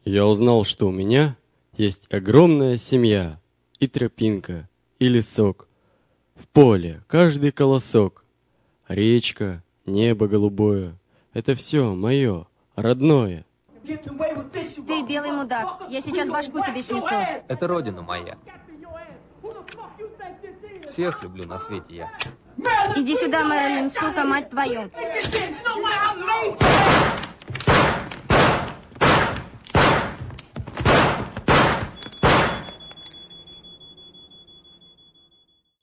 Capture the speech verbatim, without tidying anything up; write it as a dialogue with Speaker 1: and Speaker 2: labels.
Speaker 1: Я узнал, что у меня есть огромная семья, и тропинка, и лесок, в поле каждый колосок, речка, небо голубое — это все мое, родное.
Speaker 2: Ты белый мудак, я сейчас башку тебе снесу.
Speaker 3: Это родина моя. Всех люблю на свете я.
Speaker 2: Иди сюда, Мэрилин, сука, мать твою.